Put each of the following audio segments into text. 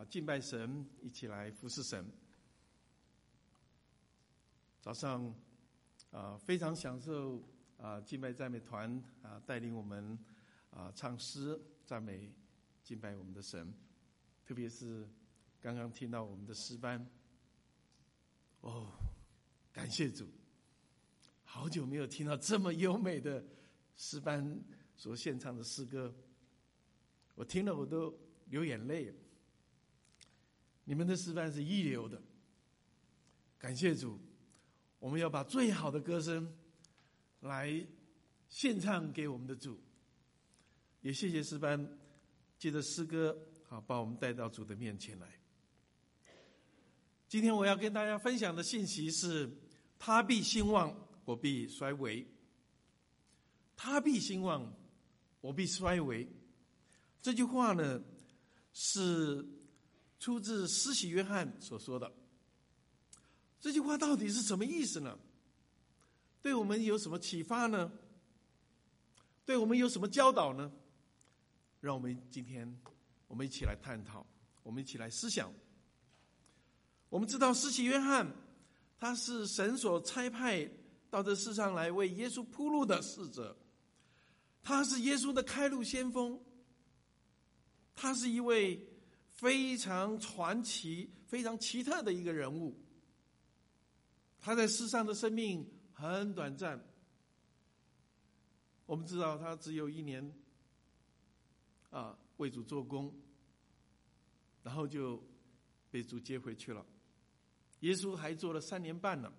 敬拜神，一起来服侍神。早上非常享受敬拜赞美团带领我们唱诗赞美敬拜我们的神，特别是刚刚听到我们的诗班，感谢主，好久没有听到这么优美的诗班所献唱的诗歌，我听了我都流眼泪。你们的诗班是一流的，感谢主，我们要把最好的歌声来献唱给我们的主。也谢谢诗班借着诗歌把我们带到主的面前来。今天我要跟大家分享的信息是：他必兴旺，我必衰微。他必兴旺，我必衰微。这句话呢，是出自施洗约翰所说的。这句话到底是什么意思呢？对我们有什么启发呢？对我们有什么教导呢？让我们今天我们一起来探讨，我们一起来思想。我们知道施洗约翰他是神所差派到这世上来为耶稣铺路的使者，他是耶稣的开路先锋，他是一位非常传奇非常奇特的一个人物。他在世上的生命很短暂，我们知道他只有1年为主做工，然后就被主接回去了。耶稣还做了3年半呢。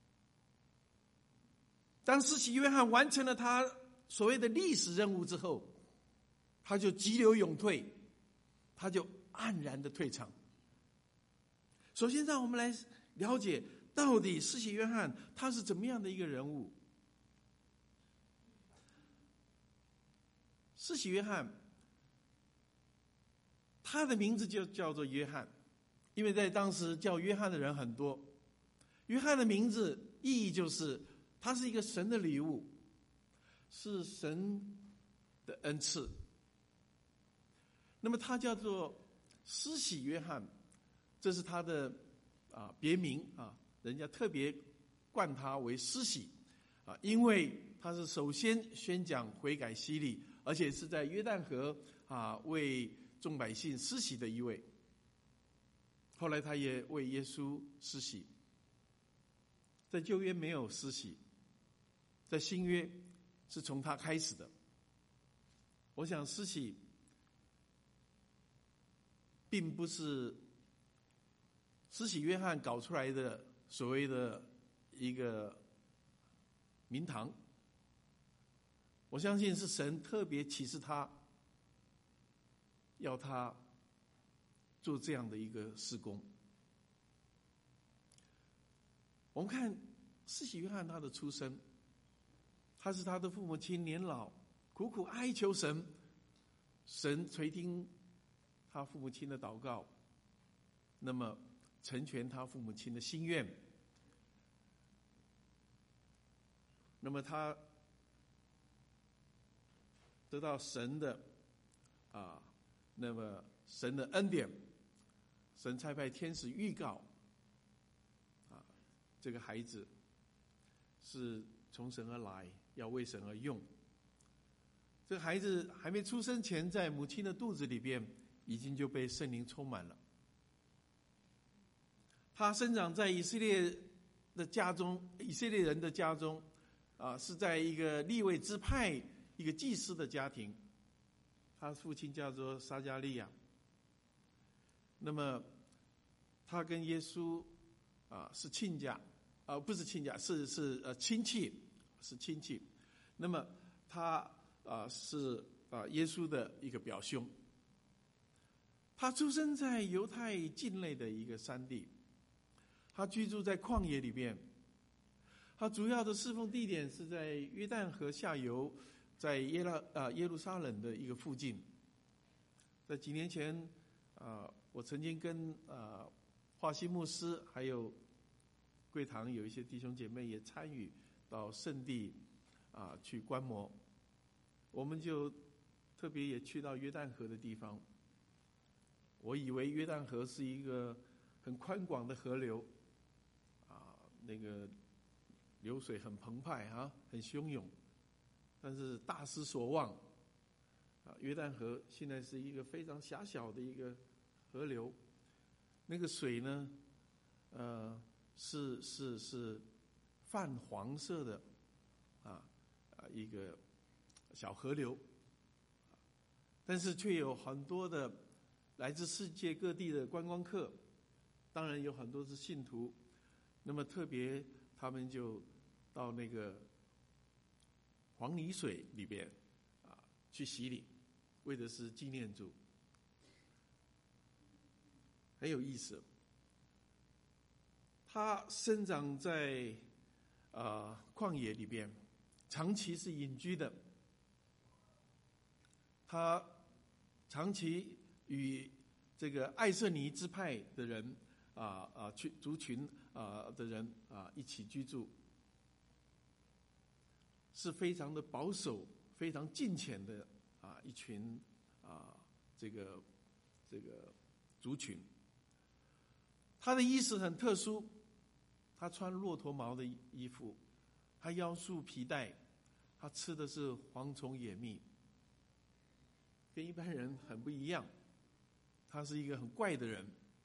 当施洗约翰完成了他所谓的历史任务之后，他就急流勇退，他就黯然的退场。首先让我们来了解到底施洗约翰他是怎么样的一个人物。施洗约翰他的名字就叫做约翰，因为在当时叫约翰的人很多。约翰的名字意义就是他是一个神的礼物，是神的恩赐。那么他叫做施洗约翰，这是他的别名人家特别冠他为施洗因为他是首先宣讲悔改洗礼，而且是在约旦河为众百姓施洗的一位。后来他也为耶稣施洗。在旧约没有施洗，在新约是从他开始的。我想施洗并不是施洗约翰搞出来的所谓的一个名堂，我相信是神特别启示他，要他做这样的一个事工。我们看施洗约翰他的出生，他是他的父母亲年老，苦苦哀求神，神垂听他父母亲的祷告，那么成全他父母亲的心愿。那么他得到神的那么神的恩典，神差派天使预告这个孩子是从神而来，要为神而用。这个孩子还没出生前，在母亲的肚子里边已经就被圣灵充满了。他生长在以色列的家中，以色列人的家中是在一个利未支派一个祭司的家庭。他父亲叫做撒迦利亚。那么他跟耶稣是亲家，不是亲家，是亲戚，是亲戚。那么他是耶稣的一个表兄。他出生在犹太境内的一个山地，他居住在旷野里面。他主要的侍奉地点是在约旦河下游，在耶路撒冷的一个附近。在几年前我曾经跟华西牧师还有贵堂有一些弟兄姐妹也参与到圣地去观摩，我们就特别也去到约旦河的地方。 我以为约旦河是一个很宽广的河流，那个流水很澎湃很汹涌，但是大失所望。约旦河现在是一个非常狭小的一个河流，那个水呢，是泛黄色的，一个小河流，但是却有很多的来自世界各地的观光客，当然有很多是信徒，那么特别他们就到那个黄泥水里边去洗礼，为的是纪念主，很有意思。它生长在旷野里边，长期是隐居的。它长期与这个爱色尼支派的人族群的人一起居住，是非常的保守、非常敬虔的一群这个族群。他的衣食很特殊，他穿骆驼毛的衣服，他腰束皮带，他吃的是蝗虫野蜜，跟一般人很不一样。他是一个很怪的人。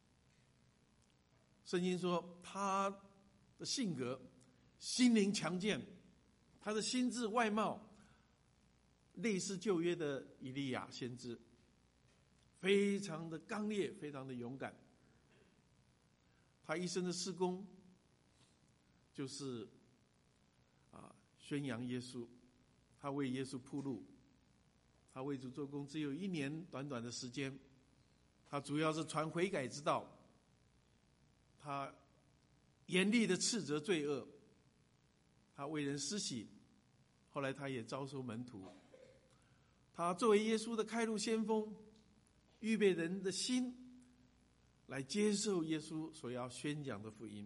圣经说他的性格心灵强健，他的心智外貌类似旧约的以利亚先知，非常的刚烈，非常的勇敢。他一生的事工就是宣扬耶稣，他为耶稣铺路，他为主做工只有1年短短的时间，他主要是传悔改之道，他严厉的斥责罪恶，他为人施洗，后来他也招收门徒，他作为耶稣的开路先锋，预备人的心来接受耶稣所要宣讲的福音。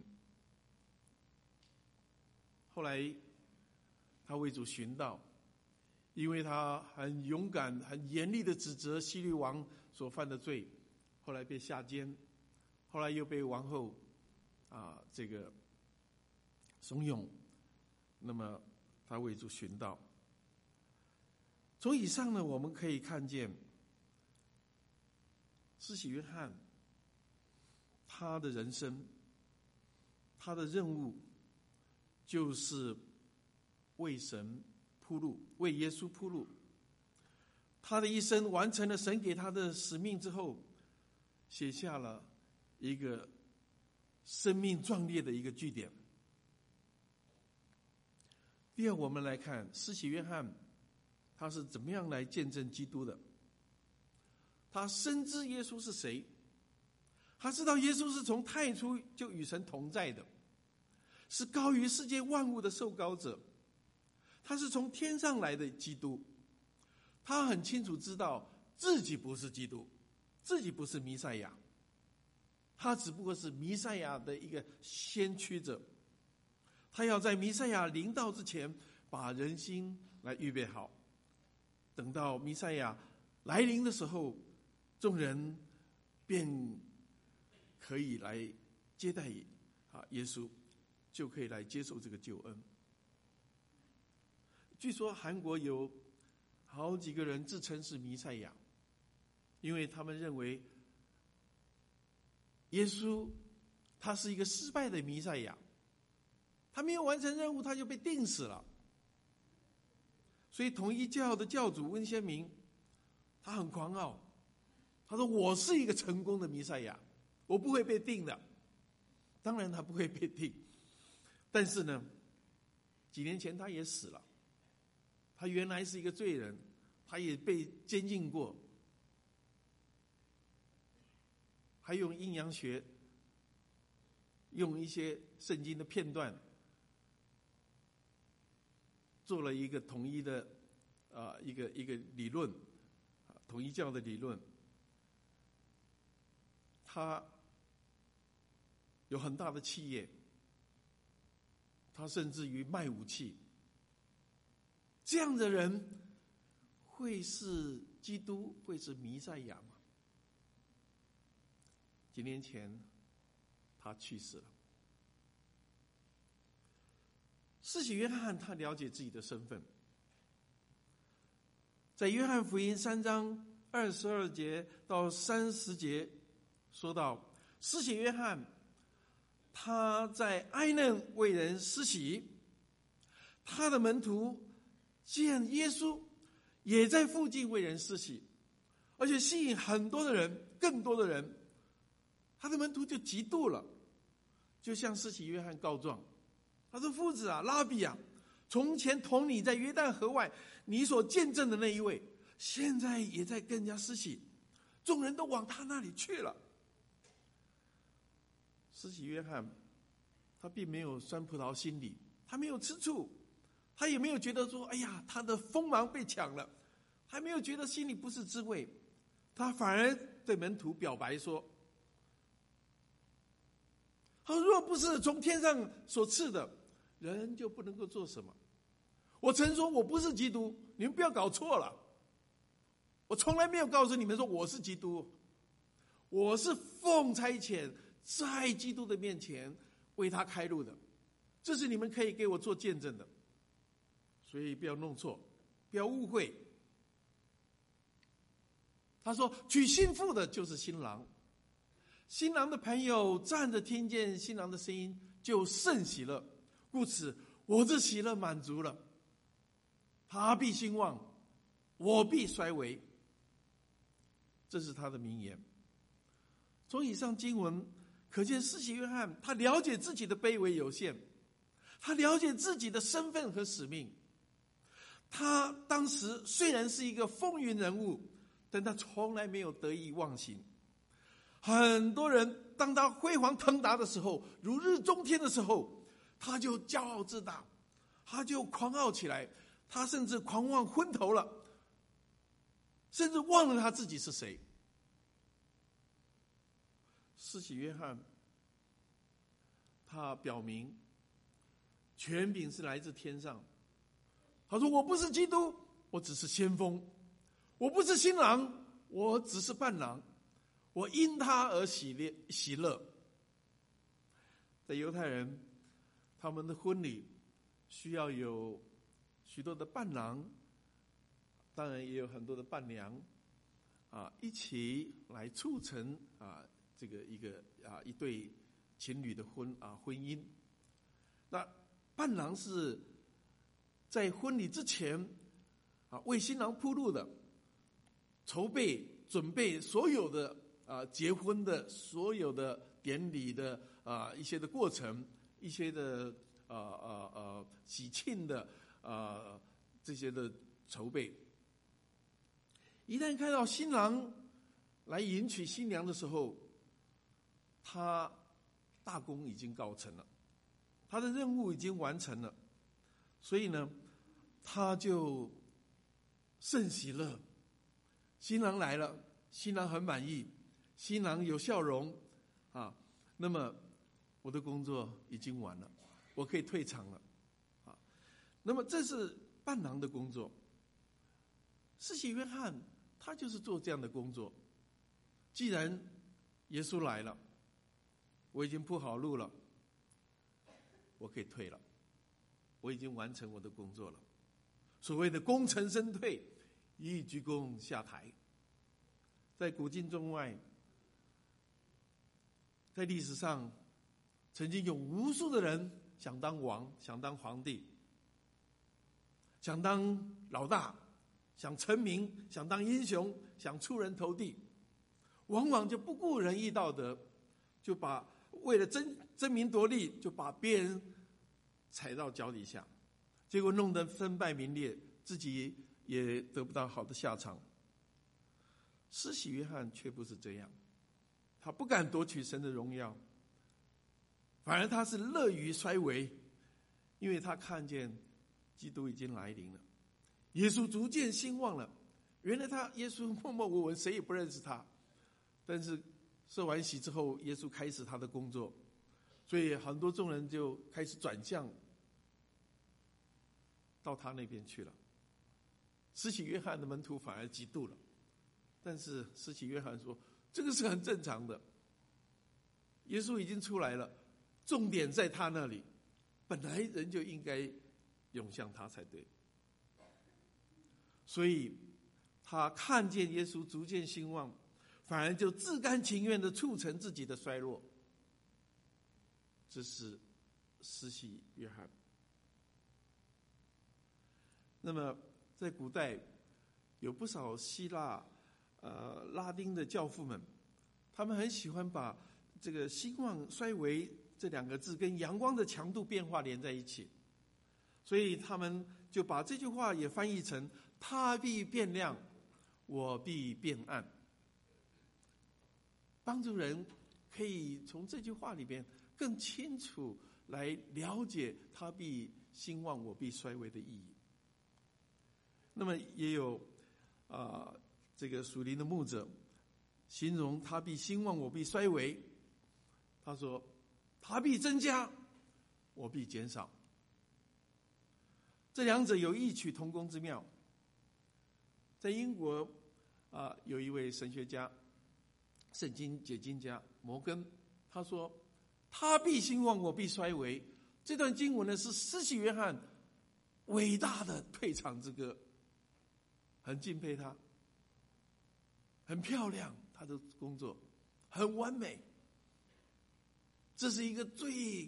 后来他为主殉道，因为他很勇敢、很严厉的指责希律王所犯的罪，后来被下监，后来又被王后这个怂恿，那么他为主殉道。从以上呢，我们可以看见施洗约翰他的人生，他的任务就是为神铺路，为耶稣铺路。他的一生完成了神给他的使命之后，写下了一个生命壮烈的一个句点。第二，我们来看施洗约翰他是怎么样来见证基督的。他深知耶稣是谁，他知道耶稣是从太初就与神同在的，是高于世界万物的受膏者，他是从天上来的基督。他很清楚知道自己不是基督，自己不是弥赛亚，他只不过是弥赛亚的一个先驱者，他要在弥赛亚临到之前把人心来预备好，等到弥赛亚来临的时候，众人便可以来接待耶稣，就可以来接受这个救恩。据说韩国有好几个人自称是弥赛亚，因为他们认为耶稣他是一个失败的弥赛亚，他没有完成任务，他就被钉死了。所以统一教的教主温先明他很狂傲，他说我是一个成功的弥赛亚，我不会被钉的。当然他不会被钉，但是呢几年前他也死了，他原来是一个罪人，他也被监禁过，还用阴阳学，用一些圣经的片段做了一个统一的一个理论，统一教的理论。他有很大的企业，他甚至于卖武器。这样的人会是基督，会是弥赛亚吗？ 几年前他去世了。施洗约翰他了解自己的身份，在约翰福音3章22节到30节说到，施洗约翰他在哀嫩为人施洗，他的门徒见耶稣也在附近为人施洗，而且吸引很多的人，更多的人，他的门徒就嫉妒了，就向施洗约翰告状，他说：夫子啊，拉比啊，从前同你在约旦河外你所见证的那一位，现在也在跟人家施洗，众人都往他那里去了。施洗约翰他并没有酸葡萄心理，他没有吃醋，他也没有觉得说哎呀他的锋芒被抢了，还没有觉得心里不是滋味，他反而对门徒表白说，他说若不是从天上所赐的，人就不能够做什么。我曾说我不是基督，你们不要搞错了，我从来没有告诉你们说我是基督，我是奉差遣在基督的面前为他开路的，这是你们可以给我做见证的，所以不要弄错，不要误会。他说娶新妇的就是新郎，新郎的朋友站着听见新郎的声音就甚喜乐，故此我这喜乐满足了，他必兴旺，我必衰微。这是他的名言。从以上经文可见，施洗约翰他了解自己的卑微有限，他了解自己的身份和使命。他当时虽然是一个风云人物，但他从来没有得意忘形。很多人当他辉煌腾达的时候，如日中天的时候，他就骄傲自大，他就狂傲起来，他甚至狂妄昏头了，甚至忘了他自己是谁。施洗约翰他表明权柄是来自天上，他说我不是基督，我只是先锋，我不是新郎，我只是伴郎，我因他而喜乐。在犹太人他们的婚礼需要有许多的伴郎，当然也有很多的伴娘一起来促成这个一对情侣的婚姻。那伴郎是在婚礼之前为新郎铺路的，筹备准备所有的结婚的所有的典礼的一些的过程，一些的喜庆的这些的筹备。一旦看到新郎来迎娶新娘的时候，他大功已经告成了，他的任务已经完成了，所以呢他就甚喜乐。新郎来了，新郎很满意，新郎有笑容那么我的工作已经完了，我可以退场了那么这是伴郎的工作。施洗约翰他就是做这样的工作。既然耶稣来了，我已经铺好路了，我可以退了，我已经完成我的工作了。所谓的功成身退，一鞠躬下台。在古今中外，在历史上曾经有无数的人想当王，想当皇帝，想当老大，想成名，想当英雄，想出人头地，往往就不顾仁义道德，就把为了争名夺利，就把别人踩到脚底下，结果弄得身败名裂，自己也得不到好的下场。施洗约翰却不是这样，他不敢夺取神的荣耀，反而他是乐于衰微，因为他看见基督已经来临了，耶稣逐渐兴旺了。原来耶稣默默无闻，谁也不认识他，但是受完洗之后，耶稣开始他的工作，所以很多众人就开始转向到他那边去了。施洗约翰的门徒反而嫉妒了，但是施洗约翰说这个是很正常的， 耶稣已经出来了，重点在他那里，本来人就应该涌向他才对。所以他看见耶稣逐渐兴旺，反而就自甘情愿地促成自己的衰落。这是施洗约翰。那么在古代有不少希腊拉丁的教父们，他们很喜欢把这个兴旺衰微这两个字跟阳光的强度变化连在一起，所以他们就把这句话也翻译成他必变亮，我必变暗，帮助人可以从这句话里边更清楚来了解他必兴旺我必衰微的意义。那么也有这个属灵的牧者形容他必兴旺我必衰微，他说他必增加我必减少，这两者有异曲同工之妙。在英国有一位神学家圣经解经家摩根，他说他必兴旺我必衰微，这段经文呢是施洗约翰伟大的退场之歌，很敬佩他，很漂亮，他的工作很完美，这是一个最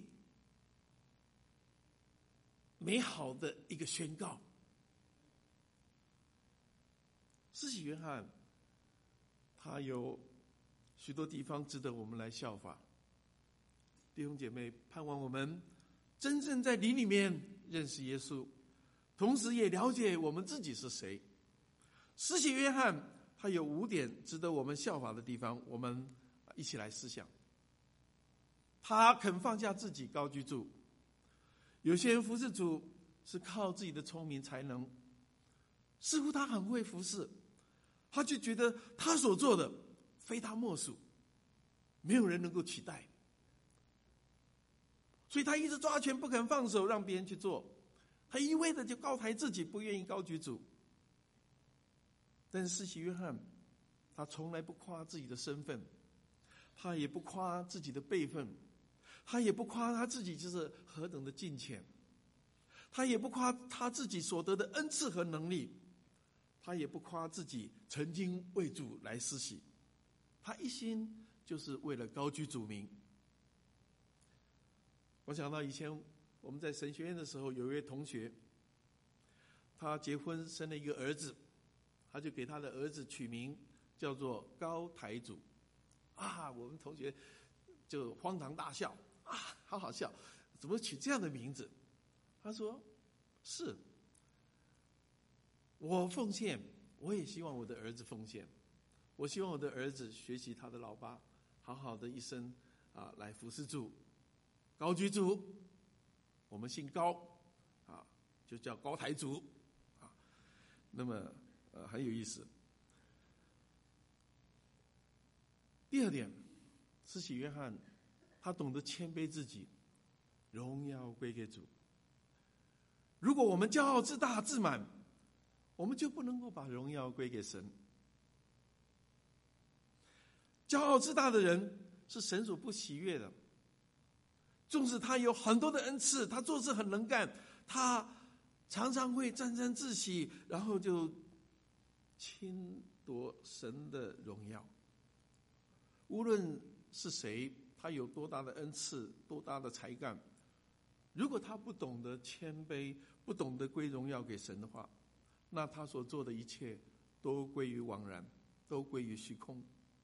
美好的一个宣告。施洗约翰他有许多地方值得我们来效法，弟兄姐妹，盼望我们真正在灵里面认识耶稣，同时也了解我们自己是谁。施洗约翰他有5点值得我们效法的地方，我们一起来思想。他肯放下自己高居主，有些人服侍主是靠自己的聪明才能，似乎他很会服侍，他就觉得他所做的非他莫属，没有人能够取代，所以他一直抓权不肯放手，让别人去做，他一味的就高抬自己，不愿意高举主。但是施洗约翰他从来不夸自己的身份，他也不夸自己的辈分，他也不夸他自己就是何等的敬虔，他也不夸他自己所得的恩赐和能力，他也不夸自己曾经为主来施洗，他一心就是为了高居主名。我想到以前我们在神学院的时候，有一位同学，他结婚生了一个儿子，他就给他的儿子取名叫做高台主。我们同学就荒唐大笑，好好笑，怎么取这样的名字？他说是我奉献，我也希望我的儿子奉献，我希望我的儿子学习他的老爸，好好的一生来服侍主，高居主，我们姓高就叫高台主那么很有意思。第二点，施洗约翰他懂得谦卑自己，荣耀归给主。如果我们骄傲自大自满，我们就不能够把荣耀归给神。骄傲自大的人是神所不喜悦的，纵使他有很多的恩赐，他做事很能干，他常常会沾沾自喜，然后就侵夺神的荣耀。无论是谁，他有多大的恩赐，多大的才干，如果他不懂得谦卑，不懂得归荣耀给神的话，那他所做的一切都归于枉然，都归于虚空。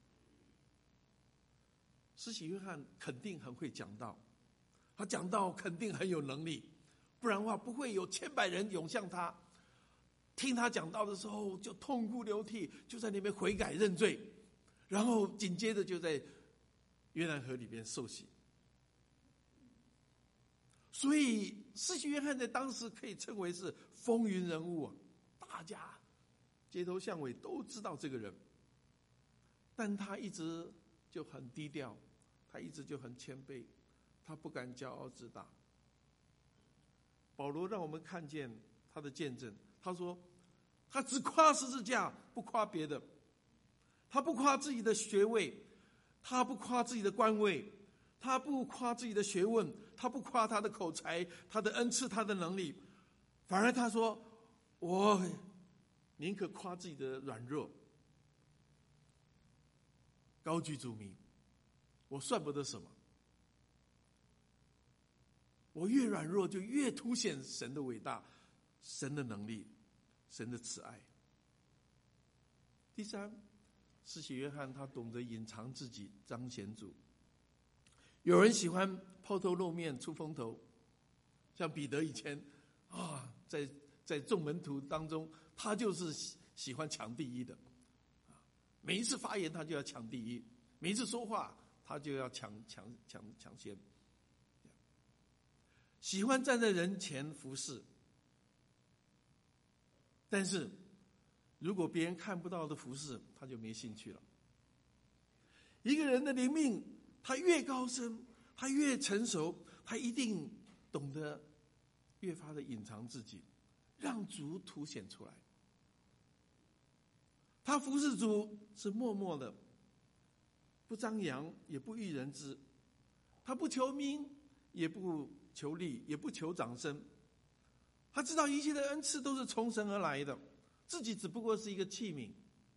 施洗约翰肯定很会讲道，他讲道肯定很有能力，不然的话不会有千百人涌向他，听他讲道的时候就痛哭流涕，就在那边悔改认罪，然后紧接着就在约旦河里边受洗。所以施洗约翰在当时可以称为是风云人物大家街头巷尾都知道这个人，但他一直就很低调，他一直就很谦卑，他不敢骄傲自大。保罗让我们看见他的见证，他说他只夸十字架，不夸别的，他不夸自己的学位，他不夸自己的官位， 他不夸自己的学问，他不夸他的口才，他的恩赐，他的能力，反而他说：“我宁可夸自己的软弱，高举主名，我算不得什么。我越软弱，就越凸显神的伟大，神的能力，神的慈爱。”第三，施洗约翰他懂得隐藏自己，彰显主。有人喜欢抛头露面，出风头，像彼得以前在众门徒当中，他就是喜欢抢第一的。每一次发言他就要抢第一，每一次说话他就要抢先。喜欢站在人前服侍，但是如果别人看不到的服侍，他就没兴趣了。一个人的灵命，他越高深，他越成熟，他一定懂得越发的隐藏自己，让主凸显出来。他服侍主是默默的，不张扬，也不欲人知。他不求名，也不求利，也不求掌声。他知道一切的恩赐都是从神而来的，自己只不过是一个器皿。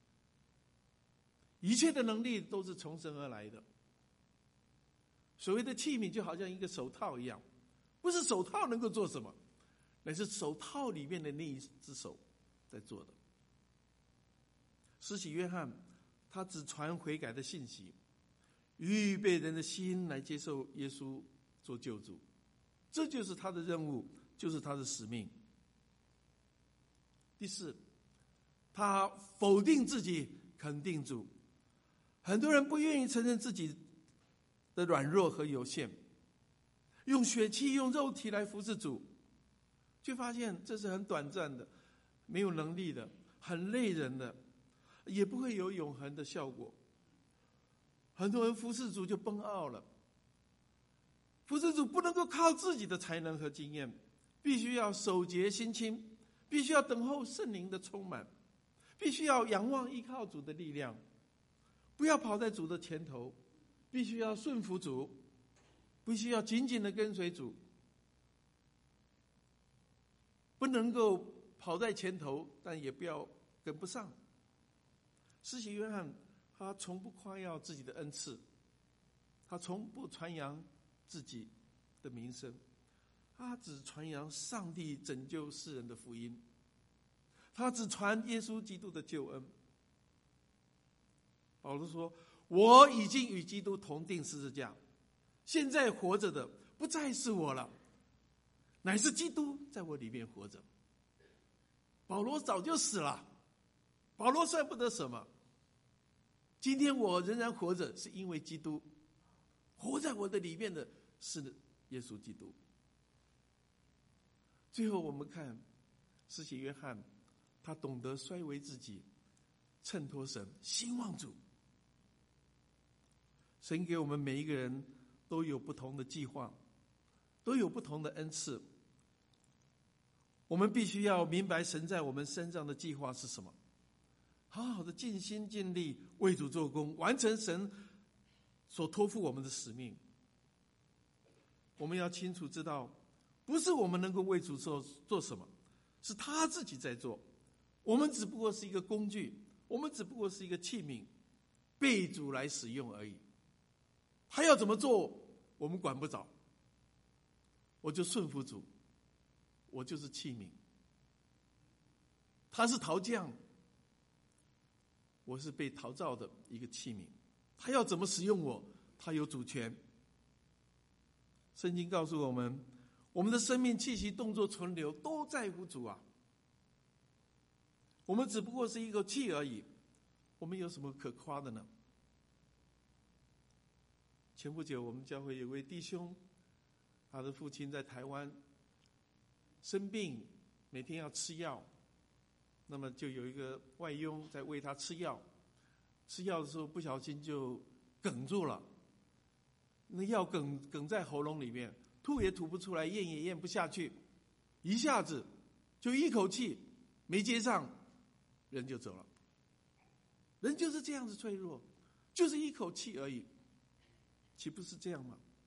一切的能力都是从神而来的。所谓的器皿就好像一个手套一样，不是手套能够做什么，乃是手套里面的那一只手在做的。施洗约翰他只传悔改的信息，预备人的心来接受耶稣做救主，这就是他的任务，就是他的使命。第四，他否定自己，肯定主。很多人不愿意承认自己的软弱和有限，用血气用肉体来服侍主，却发现这是很短暂的，没有能力的，很累人的，也不会有永恒的效果。很多人服侍主就崩傲了。服侍主不能够靠自己的才能和经验，必须要守节心清，必须要等候圣灵的充满，必须要仰望依靠主的力量，不要跑在主的前头，必须要顺服主，必须要紧紧的跟随主，不能够跑在前头，但也不要跟不上。施洗约翰他从不夸耀自己的恩赐，他从不传扬自己的名声，他只传扬上帝拯救世人的福音，他只传耶稣基督的救恩。保罗说：“我已经与基督同定十字架，现在活着的不再是我了，乃是基督在我里面活着。”保罗早就死了，保罗算不得什么。今天我仍然活着，是因为基督活在我的里面的是耶稣基督。最后我们看施洗约翰，他懂得衰微自己，衬托神，兴旺主。神给我们每一个人都有不同的计划，都有不同的恩赐。我们必须要明白神在我们身上的计划是什么，好好的尽心尽力为主做工，完成神所托付我们的使命。我们要清楚知道，不是我们能够为主做什么，是他自己在做，我们只不过是一个工具，我们只不过是一个器皿，被主来使用而已。他要怎么做我们管不着，我就顺服主，我就是器皿。他是陶匠，我是被陶造的一个器皿，他要怎么使用我，他有主权。圣经告诉我们，我们的生命气息动作存留都在乎主啊，我们只不过是一个气而已，我们有什么可夸的呢？前不久我们教会有位弟兄，他的父亲在台湾生病，每天要吃药，那么就有一个外佣在喂他吃药，吃药的时候不小心就哽住了，那药哽在喉咙里面，吐也吐不出来，咽也咽不下去，一下子就一口气没接上，人就走了。人就是这样子脆弱，就是一口气而已，岂不是这样吗？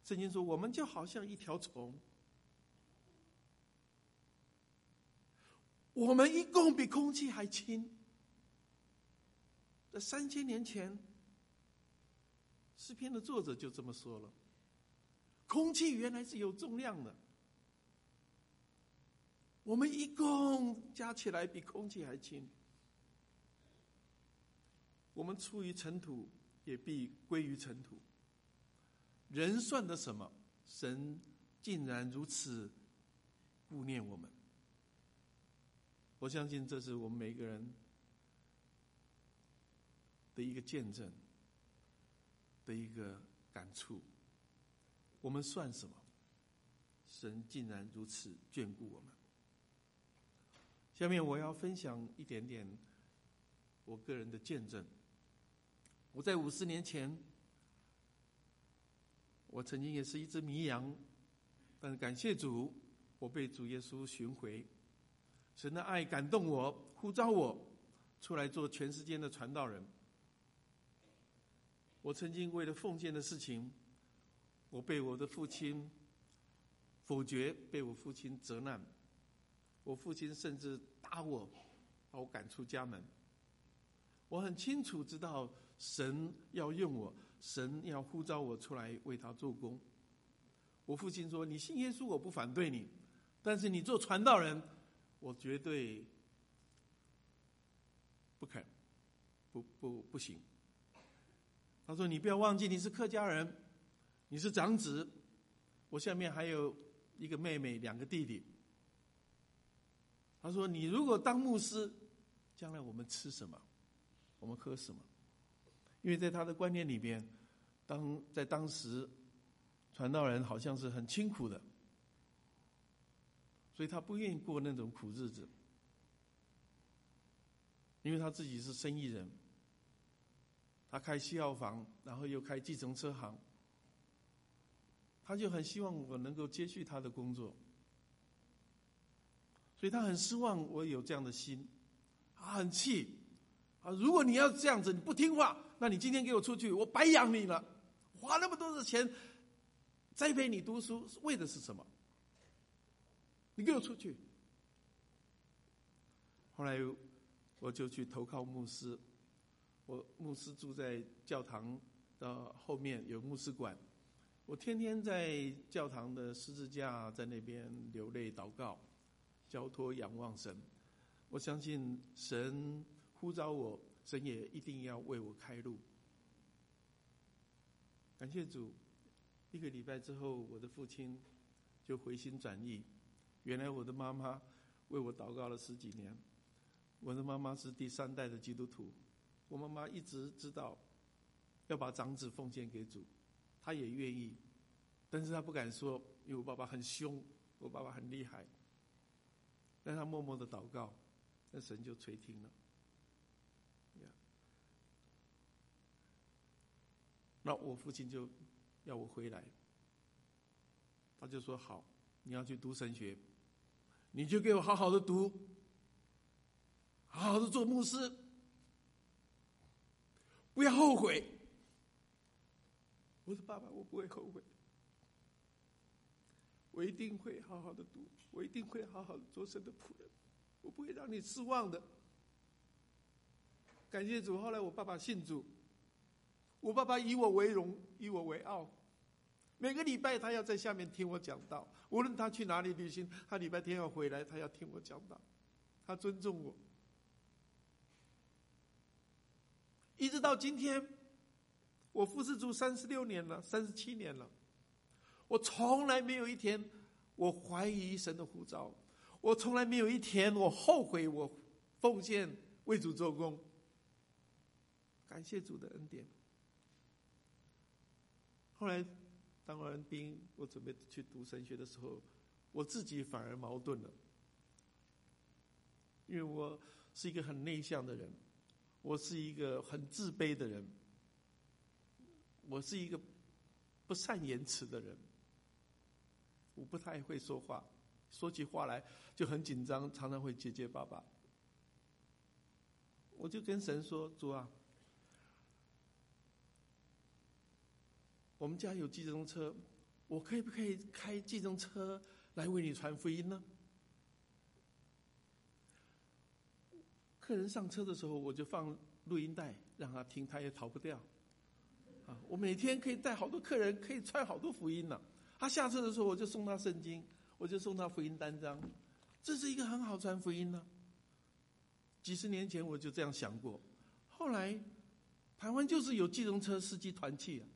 圣经说，我们就好像一条虫，我们一共比空气还轻。在3000年前，诗篇的作者就这么说了：空气原来是有重量的，我们一共加起来比空气还轻。我们出于尘土，也必归于尘土。人算得什么？神竟然如此顾念我们。我相信这是我们每一个人的一个见证，的一个感触。我们算什么？神竟然如此眷顾我们。下面我要分享一点点我个人的见证。我在50年前，我曾经也是一只迷羊，但是感谢主，我被主耶稣寻回。神的爱感动我，呼召我出来做全世界的传道人。我曾经为了奉献的事情，我被我的父亲否决，被我父亲责难，我父亲甚至打我，把我赶出家门。我很清楚知道神要用我，神要呼召我出来为他做工。我父亲说：“你信耶稣，我不反对你，但是你做传道人，我绝对不肯，不行。”他说：“你不要忘记，你是客家人，你是长子，我下面还有一个妹妹，2个弟弟。”他说：“你如果当牧师，将来我们吃什么？我们喝什么？”因为在他的观念里边，在当时，传道人好像是很清苦的，所以他不愿意过那种苦日子。因为他自己是生意人，他开西药房，然后又开计程车行，他就很希望我能够接续他的工作，所以他很失望我有这样的心，他很气啊！如果你要这样子，你不听话，那你今天给我出去，我白养你了，花那么多的钱栽培你读书，为的是什么？你给我出去！后来我就去投靠牧师，我牧师住在教堂的后面有牧师馆，我天天在教堂的十字架在那边流泪祷告，交托仰望神。我相信神呼召我，神也一定要为我开路。感谢主，1个礼拜之后，我的父亲就回心转意。原来我的妈妈为我祷告了10几年，我的妈妈是第3代的基督徒，我妈妈一直知道要把长子奉献给主，她也愿意，但是她不敢说，因为我爸爸很凶，我爸爸很厉害，但她默默的祷告，那神就垂听了。那我父亲就要我回来，他就说：“好，你要去读神学，你就给我好好的读，好好的做牧师，不要后悔。”我说：“爸爸，我不会后悔，我一定会好好的读，我一定会好好的做神的仆人，我不会让你失望的。”感谢主，后来我爸爸信主，我爸爸以我为荣，以我为傲。每个礼拜他要在下面听我讲道，无论他去哪里旅行，他礼拜天要回来，他要听我讲道，他尊重我。一直到今天，我服侍主36年了，37年了，我从来没有一天我怀疑神的呼召，我从来没有一天我后悔我奉献为主做工。感谢主的恩典。后来当完兵，我准备去读神学的时候，我自己反而矛盾了，因为我是一个很内向的人，我是一个很自卑的人，我是一个不善言辞的人，我不太会说话，说起话来就很紧张，常常会结结巴巴。我就跟神说：“主啊，我们家有计程车， 我可不可以开计程车来为你传福音呢？客人上车的时候，我就放录音带让他听，他也逃不掉。我每天可以带好多客人，可以传好多福音呢。他下车的时候，我就送他圣经，我就送他福音单张，这是一个很好传福音呢。几十年前我就这样想过，后来台湾就是有计程车司机团契啊。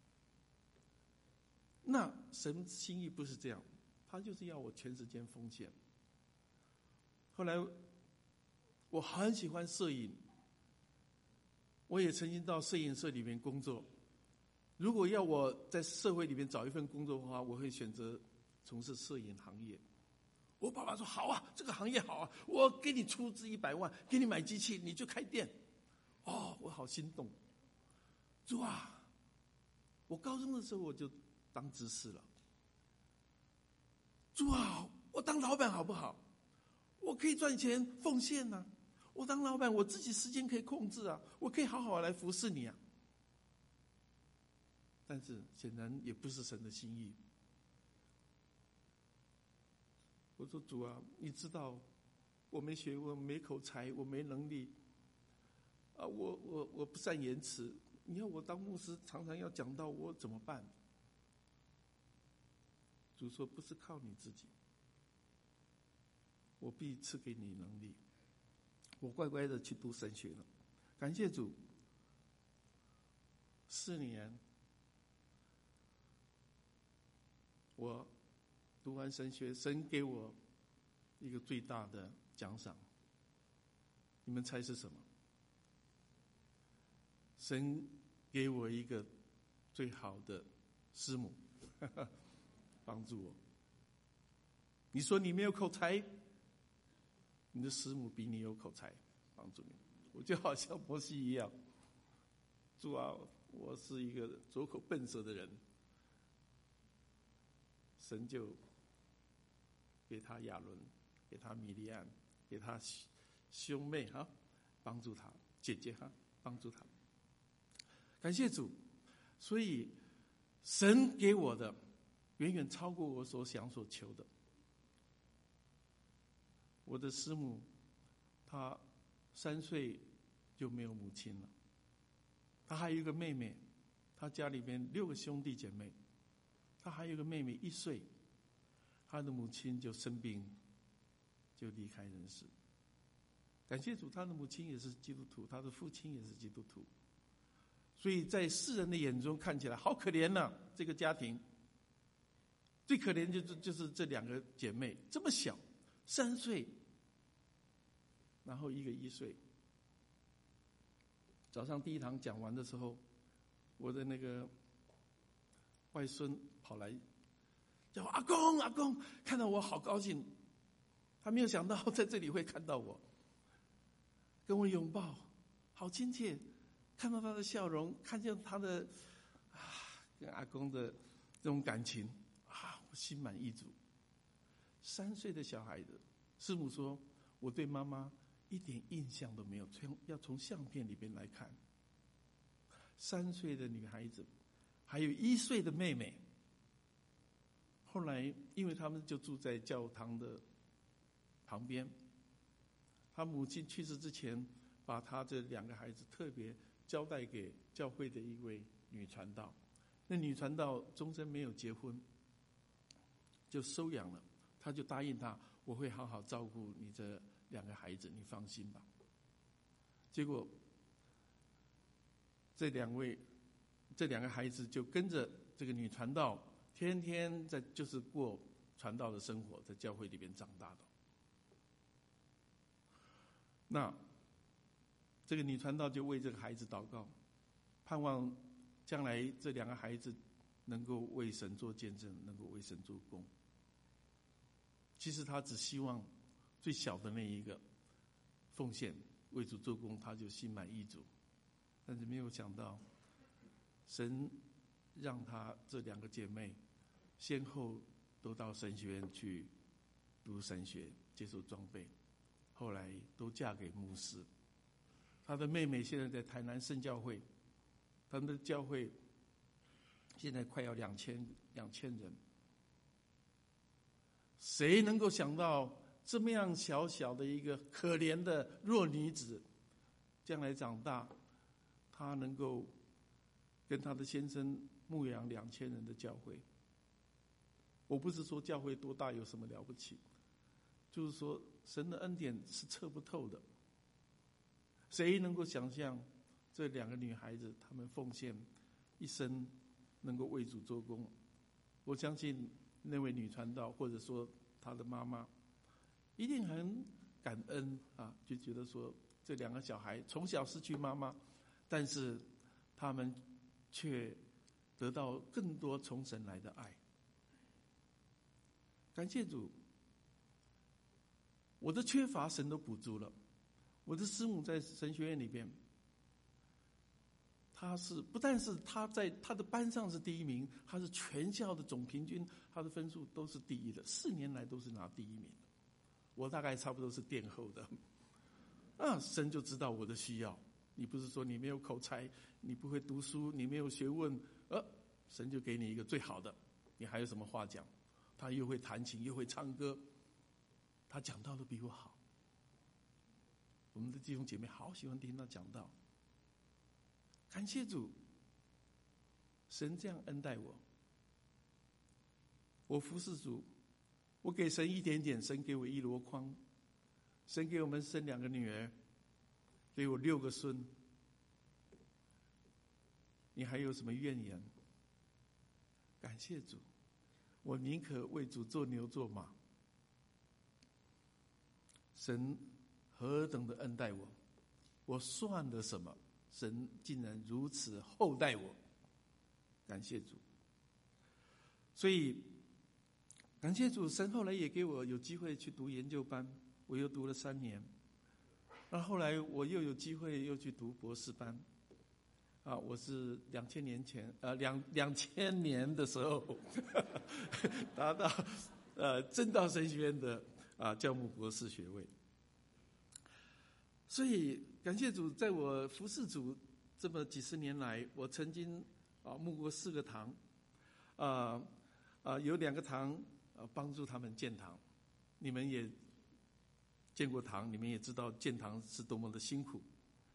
那神心意不是这样，他就是要我全时间奉献。后来我很喜欢摄影，我也曾经到摄影社里面工作。如果要我在社会里面找一份工作的话，我会选择从事摄影行业。我爸爸说好啊，这个行业好啊，我给你出资100万，给你买机器，你就开店。我好心动。主啊，我高中的时候我就当执事了。主啊，我当老板好不好？我可以赚钱奉献啊。我当老板，我自己时间可以控制啊，我可以好好来服侍你啊。但是显然也不是神的心意。我说主啊，你知道我没学问，没口才，我没能力啊，我不善言辞，你要我当牧师常常要讲道，我怎么办？主说不是靠你自己，我必赐给你能力。我乖乖的去读神学了，感谢主。4年，我读完神学，神给我一个最大的奖赏，你们猜是什么？神给我一个最好的师母，帮助我。你说你没有口才，你的师母比你有口才，帮助你。我就好像摩西一样，主啊，我是一个拙口笨舌的人，神就给他亚伦，给他米利暗，给他兄妹帮助他，姐姐帮助他。感谢主，所以神给我的远远超过我所想所求的。我的师母，她3岁就没有母亲了。她还有一个妹妹，她家里面6个兄弟姐妹，她还有一个妹妹1岁，她的母亲就生病，就离开人世。感谢主，她的母亲也是基督徒，她的父亲也是基督徒，所以在世人的眼中看起来好可怜呐，这个家庭最可怜就是这2个姐妹，这么小，3岁，然后一个1岁。早上第1堂讲完的时候，我的那个外孙跑来叫我阿公阿公，看到我好高兴，他没有想到在这里会看到我，跟我拥抱，好亲切，看到他的笑容，看见他的跟阿公的这种感情我心满意足。3岁的小孩子，师母说我对妈妈一点印象都没有，要从相片里边来看。3岁的女孩子，还有1岁的妹妹。后来因为他们就住在教堂的旁边，他母亲去世之前，把他这2个孩子特别交代给教会的一位女传道。那女传道终身没有结婚，就收养了，他就答应他，我会好好照顾你这2个孩子，你放心吧。结果这2个孩子就跟着这个女传道，天天就是过传道的生活，在教会里边长大的。那这个女传道就为这个孩子祷告，盼望将来这2个孩子能够为神做见证，能够为神做工。其实他只希望最小的那一个奉献为主做工，他就心满意足。但是没有想到，神让他这2个姐妹先后都到神学院去读神学，接受装备，后来都嫁给牧师。他的妹妹现在在台南圣教会，他们的教会现在快要2000人。谁能够想到这么样小小的一个可怜的弱女子，将来长大，她能够跟她的先生牧养2000人的教会？我不是说教会多大有什么了不起，就是说神的恩典是测不透的。谁能够想象这2个女孩子她们奉献一生能够为主做工？我相信那位女传道或者说她的妈妈一定很感恩啊，就觉得说这2个小孩从小失去妈妈，但是他们却得到更多从神来的爱。感谢主，我的缺乏神都补足了。我的师母在神学院里边，她不但是她在她的班上是第1名，她是全校的总平均，她的分数都是第1的，4年来都是拿第1名的。我大概差不多是殿后的。神就知道我的需要。你不是说你没有口才，你不会读书，你没有学问，神就给你一个最好的，你还有什么话讲？他又会弹琴，又会唱歌，他讲道都比我好。我们的弟兄姐妹好喜欢听他讲道。感谢主，神这样恩待我，我服侍主，我给神一点点，神给我1箩筐，神给我们生2个女儿，给我6个孙，你还有什么怨言？感谢主，我宁可为主做牛做马。神何等的恩待我，我算了什么？神竟然如此厚待我，感谢主。所以感谢主，神后来也给我有机会去读研究班，我又读了3年。那后来我又有机会又去读博士班。我是2000年的时候达到真道神学院的教牧博士学位。所以感谢主，在我服侍主这么几十年来，我曾经牧过4个堂，有2个堂帮助他们建堂。你们也建过堂，你们也知道建堂是多么的辛苦。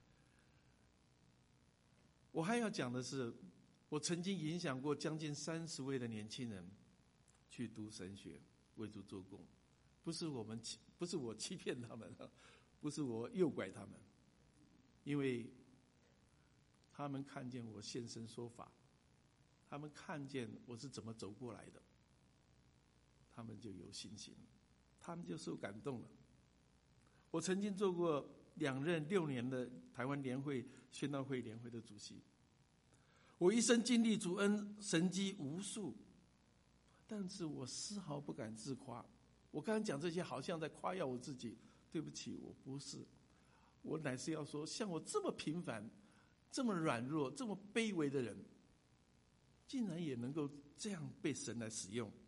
我还要讲的是，我曾经影响过将近30位的年轻人去读神学，为主做工。不是我欺骗他们，不是我诱拐他们，因为他们看见我现身说法，他们看见我是怎么走过来的，他们就有信心，他们就受感动了。我曾经做过2任6年的台湾联会宣道会联会的主席，我一生经历主恩神迹无数，但是我丝毫不敢自夸。我刚刚讲这些好像在夸耀我自己，对不起，我不是，我乃是要说，像我这么平凡、这么软弱、这么卑微的人，竟然也能够这样被神来使用。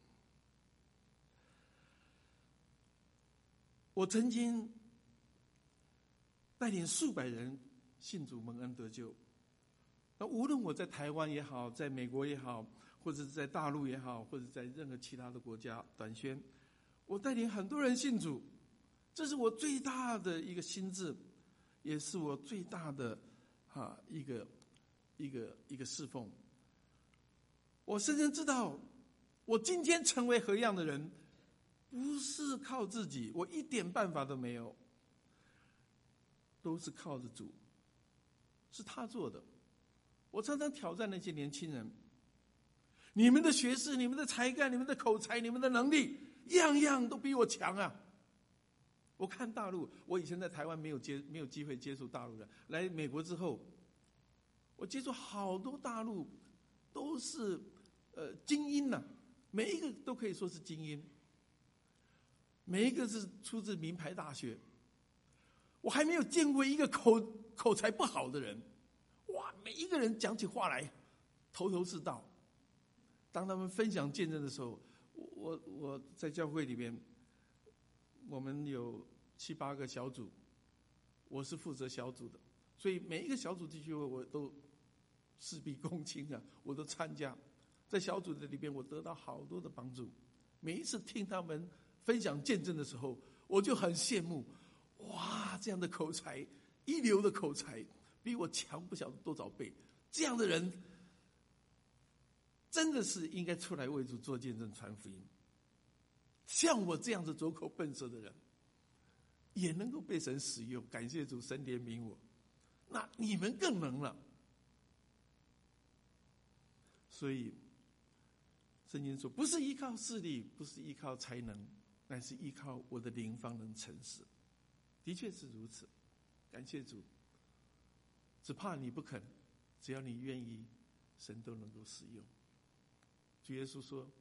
我曾经带领数百人信主蒙恩得救。那无论我在台湾也好，在美国也好，或者是在大陆也好，或者在任何其他的国家短宣，我带领很多人信主，这是我最大的一个心志，也是我最大的一个侍奉。我深深知道，我今天成为何样的人，不是靠自己，我一点办法都没有，都是靠着主，是他做的。我常常挑战那些年轻人，你们的学识、你们的才干、你们的口才、你们的能力，样样都比我强啊！我看大陆，我以前在台湾没有机会接触大陆人，来美国之后，我接触好多大陆都是精英呐，每一个都可以说是精英，每一个是出自名牌大学。我还没有见过一个口才不好的人，哇，每一个人讲起话来头头是道。当他们分享见证的时候，我在教会里边，我们有7、8个小组，我是负责小组的，所以每一个小组地区我都事必躬亲啊，我都参加。 在小组的里边，我得到好多的帮助。每一次听他们分享见证的时候，我就很羡慕，哇，这样的口才，一流的口才，比我强不晓得多少倍。这样的人，真的是应该出来为主做见证、传福音。像我这样子拙口笨舌的人，也能够被神使用，感谢主，神怜悯我。那你们更能了。所以圣经说，不是依靠势力，不是依靠才能，乃是依靠我的灵方能成事。的确是如此，感谢主。只怕你不肯，只要你愿意，神都能够使用。主耶稣说，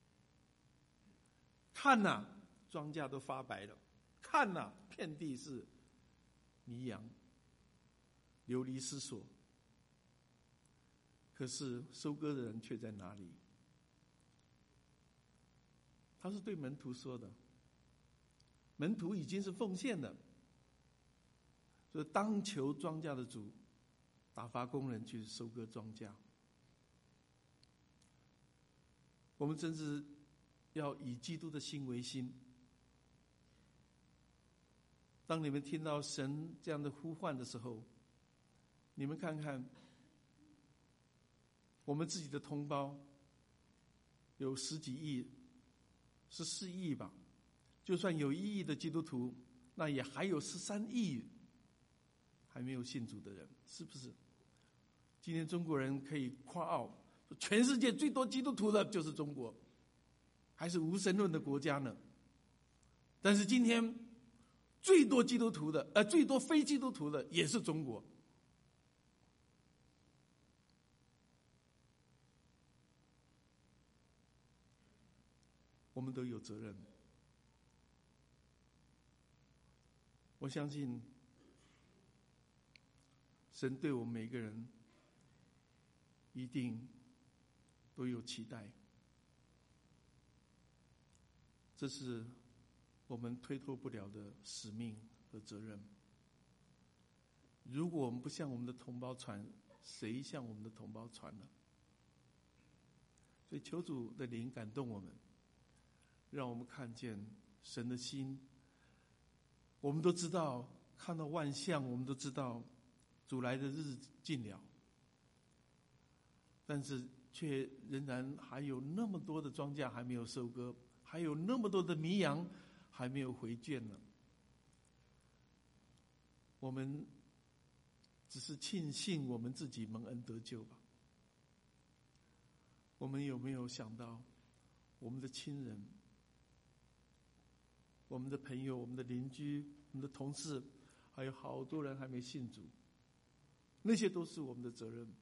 看哪，庄稼都发白了，看哪，遍地是迷羊，流离失所。可是收割的人却在哪里？他是对门徒说的，门徒已经是奉献了，所以当求庄稼的主打发工人去收割庄稼。我们真是要以基督的心为心。当你们听到神这样的呼唤的时候，你们看看我们自己的同胞有10几亿，14亿吧，就算有1亿的基督徒，那也还有13亿还没有信主的人，是不是？今天中国人可以夸傲，全世界最多基督徒的就是中国，还是无神论的国家呢。但是今天最多基督徒的，最多非基督徒的也是中国。我们都有责任。我相信神对我们每个人一定都有期待，这是我们推脱不了的使命和责任。如果我们不向我们的同胞传，谁向我们的同胞传呢？所以求主的灵感动我们，让我们看见神的心。我们都知道，看到万象，我们都知道主来的日子近了，但是却仍然还有那么多的庄稼还没有收割，还有那么多的迷羊还没有回圈呢。我们只是庆幸我们自己蒙恩得救吧。我们有没有想到我们的亲人、我们的朋友、我们的邻居、我们的同事，还有好多人还没信主，那些都是我们的责任。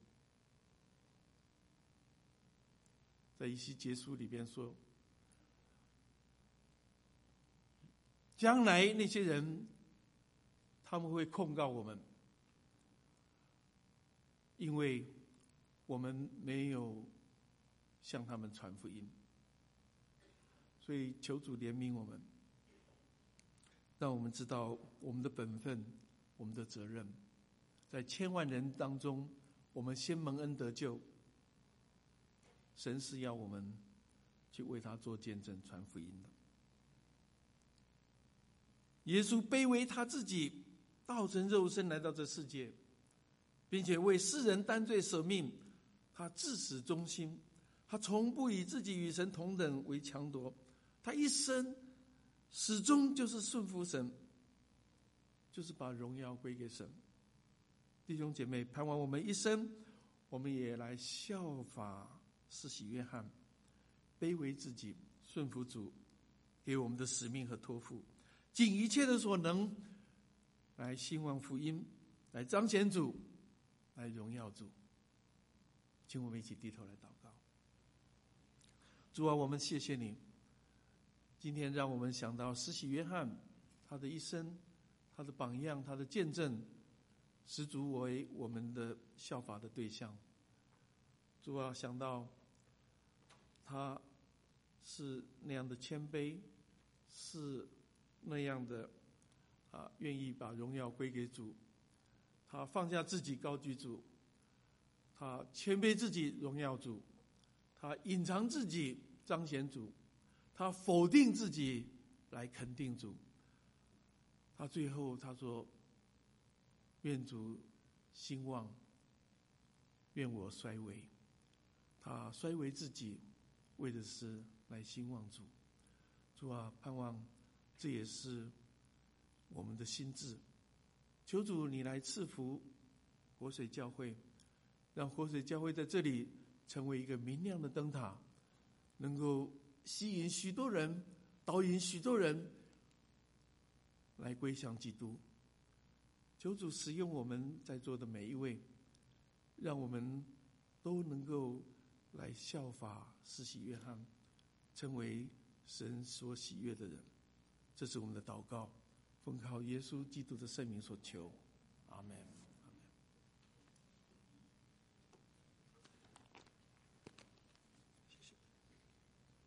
在以西结书里边说，将来那些人他们会控告我们，因为我们没有向他们传福音。所以求主怜悯我们，让我们知道我们的本分，我们的责任。在千万人当中，我们先蒙恩得救，神是要我们去为他做见证、传福音的。耶稣卑微他自己，道成肉身来到这世界，并且为世人担罪舍命，他至死忠心，他从不以自己与神同等为强夺，他一生始终就是顺服神，就是把荣耀归给神。弟兄姐妹，盼望我们一生，我们也来效法施洗约翰，卑微自己，顺服主给我们的使命和托付，尽一切的所能来兴旺福音，来彰显主，来荣耀主。请我们一起低头来祷告。主啊，我们谢谢你，今天让我们想到施洗约翰他的一生，他的榜样，他的见证，使主为我们的效法的对象。主啊，想到他是那样的谦卑，是那样的愿意把荣耀归给主，他放下自己高举主，他谦卑自己荣耀主， 他隐藏自己彰显主，他否定自己来肯定主。他最后他说：愿主兴旺，愿我衰微。他衰微自己，为的是来兴旺主。主啊，盼望这也是我们的心志。求主你来赐福活水教会，让活水教会在这里成为一个明亮的灯塔，能够吸引许多人，导引许多人来归向基督。求主使用我们在座的每一位，让我们都能够来效法施洗约翰，成为神所喜悦的人。这是我们的祷告，奉靠耶稣基督的圣名所求，阿们。